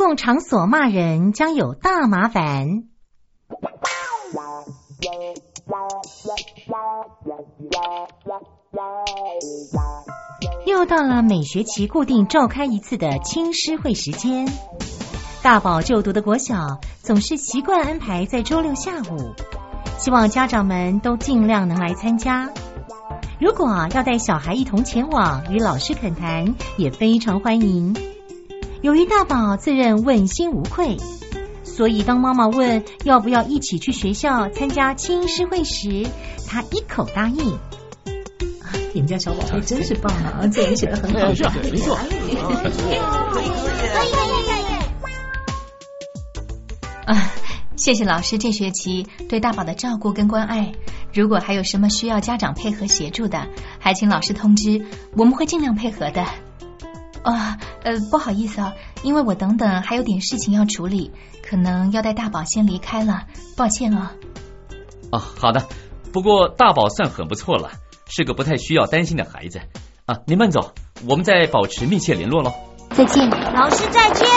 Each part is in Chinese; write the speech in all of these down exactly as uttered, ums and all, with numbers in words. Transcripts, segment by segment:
共场所骂人将有大麻烦。又到了每学期固定召开一次的亲师会时间，大宝就读的国小总是习惯安排在周六下午，希望家长们都尽量能来参加。如果要带小孩一同前往与老师恳谈，也非常欢迎。由于大宝自认问心无愧，所以当妈妈问要不要一起去学校参加亲师会时，他一口答应。你们家小宝贝真是棒啊，作文写得很好， 是啊，没错。 啊，谢谢老师这学期对大宝的照顾跟关爱。如果还有什么需要家长配合协助的，还请老师通知，我们会尽量配合的。哦，呃，不好意思哦，因为我等等还有点事情要处理，可能要带大宝先离开了，抱歉哦。 哦，好的，不过大宝算很不错了，是个不太需要担心的孩子啊。您慢走，我们再保持密切联络咯。 再见，老师再见。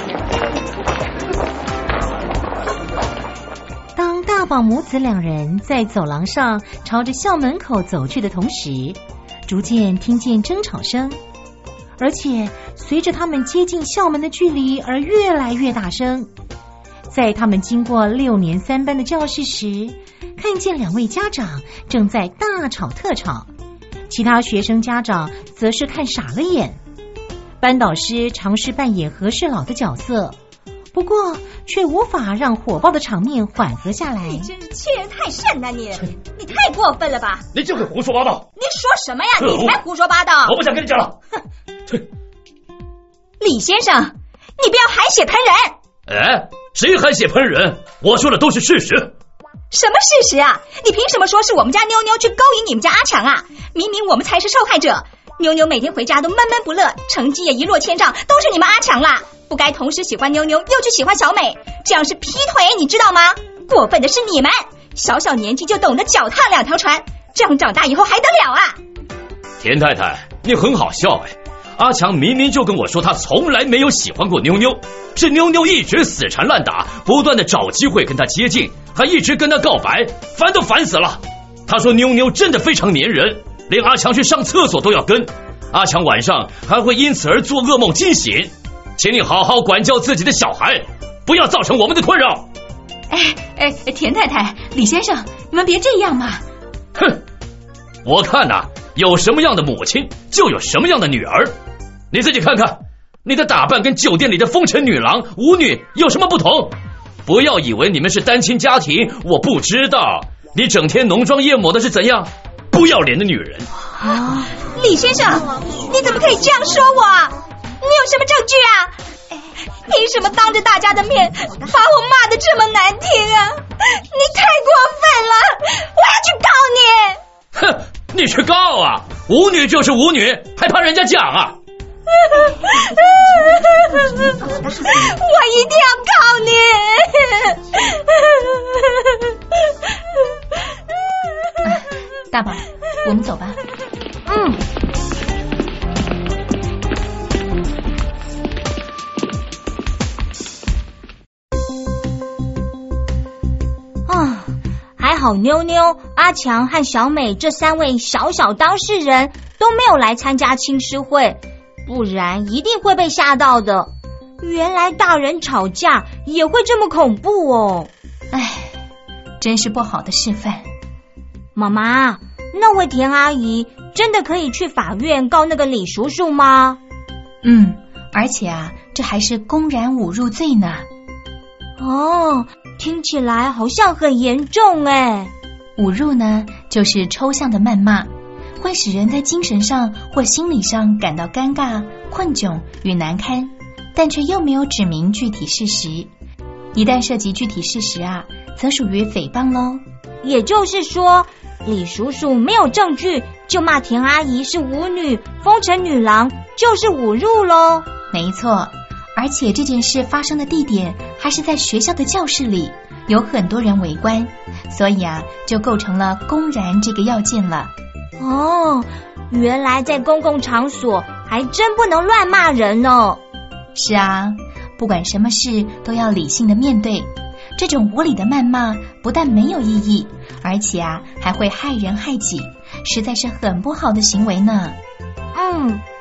当大宝母子两人在走廊上朝着校门口走去的同时，逐渐听见争吵声，而且随着他们接近校门的距离而越来越大声。在他们经过六年三班的教室时，看见两位家长正在大吵特吵，其他学生家长则是看傻了眼。班导师尝试扮演和事佬的角色，不过却无法让火爆的场面缓和下来。 你真是欺人太甚啊你！你太过分了吧！ 你就会胡说八道！ 你说什么呀？你才胡说八道！ 我不想跟你讲了。 哼！李先生，你不要含血喷人！ 哎，谁含血喷人？我说的都是事实。 什么事实啊？你凭什么说是我们家妞妞去勾引你们家阿强啊？明明我们才是受害者。妞妞每天回家都闷闷不乐，成绩也一落千丈，都是你们阿强啦！不该同时喜欢妞妞又去喜欢小美，这样是劈腿，你知道吗？过分的是你们，小小年纪就懂得脚踏两条船，这样长大以后还得了啊？ 田太太，你很好笑哎！阿强明明就跟我说他从来没有喜欢过妞妞，是妞妞一直死缠烂打，不断的找机会跟他接近，还一直跟他告白，烦都烦死了。他说妞妞真的非常粘人，连阿强去上厕所都要跟，阿强晚上还会因此而做噩梦惊醒。请你好好管教自己的小孩，不要造成我们的困扰。 哎哎，田太太，李先生，你们别这样嘛！ 哼，我看呐、啊，有什么样的母亲，就有什么样的女儿。你自己看看，你的打扮跟酒店里的风尘女郎、舞女有什么不同？不要以为你们是单亲家庭，我不知道。你整天浓妆艳抹的是怎样？不要脸的女人！ 啊，李先生，你怎么可以这样说我啊？你有什么证据啊？凭什么当着大家的面把我骂得这么难听啊？你太过分了，我要去告你！ 哼，你去告啊！舞女就是舞女，还怕人家讲啊？ 我一定要告你！ 大宝，我们走吧。 嗯。啊，还好妞妞、阿强和小美这三位小小当事人都没有来参加亲师会，不然一定会被吓到的。原来大人吵架也会这么恐怖哦！ 唉，真是不好的示范。 妈妈，那位田阿姨真的可以去法院告那个李叔叔吗？ 嗯，而且啊，这还是公然侮辱罪呢。 哦，听起来好像很严重哎。 侮辱呢，就是抽象的谩骂，会使人在精神上或心理上感到尴尬、困窘与难堪，但却又没有指明具体事实。一旦涉及具体事实啊，则属于诽谤咯。 也就是说，李叔叔没有证据就骂田阿姨是舞女、风尘女郎，就是侮辱咯。 没错，而且这件事发生的地点还是在学校的教室里，有很多人围观，所以啊，就构成了公然这个要件了。 哦，原来在公共场所还真不能乱骂人呢。 是啊， 不管什么事都要理性的面对。这种无理的谩骂不但没有意义，而且啊还会害人害己，实在是很不好的行为呢。 嗯，